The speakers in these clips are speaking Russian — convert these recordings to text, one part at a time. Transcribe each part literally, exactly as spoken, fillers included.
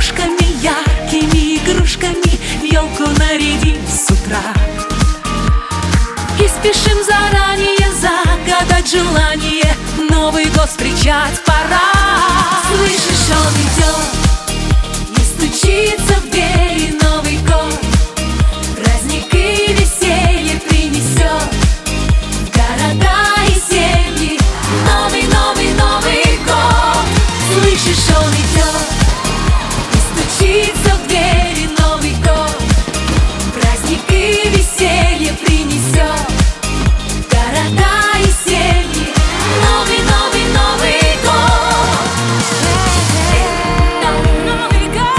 подружками, яркими игрушками в елку нарядим с утра. И спешим заранее загадать желание, Новый год встречать пора. Слышишь, он идет и стучится в двери. Новый год праздник и веселье принесет в города и семьи. Новый, новый, Новый год. Слышишь, он идет и стучится в двери. Новый год праздник и веселье принесет в города и семьи. Новый, новый, Новый год. Новый год.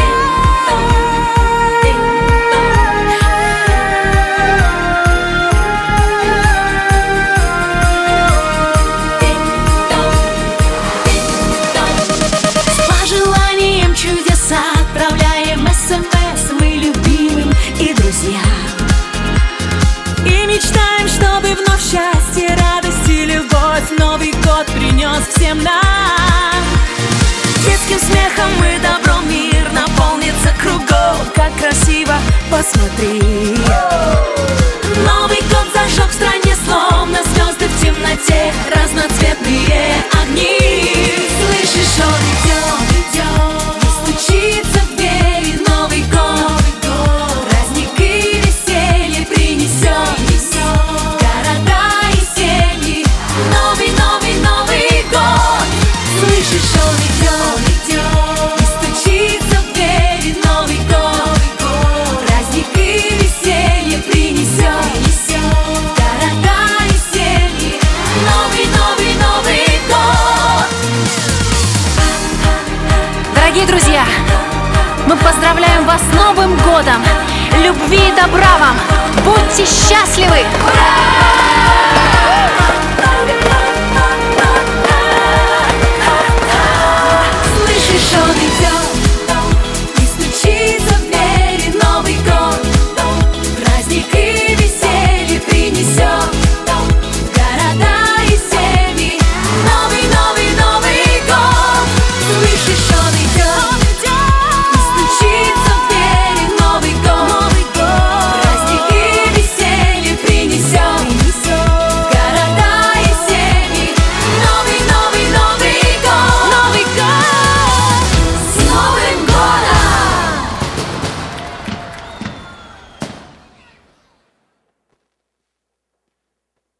С пожеланием чудеса отправляем смс мы любимым и друзьям. И мечтаем, чтобы вновь счастье, радость и любовь Новый год принес всем нам. Детским смехом и добром мир наполнится кругом. Как красиво, посмотри. Новый год зажег в стране, словно звезды в темноте, разноцветные огни. Слышишь, он идет, идет и стучится в двери. Новый год праздник и веселье принесет в города и семьи. Новый, новый, Новый год. Слышишь, он идет, идет и стучится в двери. Новый год праздник и веселье принесет в города и семьи. Новый, новый, Новый год. Дорогие друзья, мы поздравляем вас с Новым годом! Любви и добра вам! Будьте счастливы! Ура!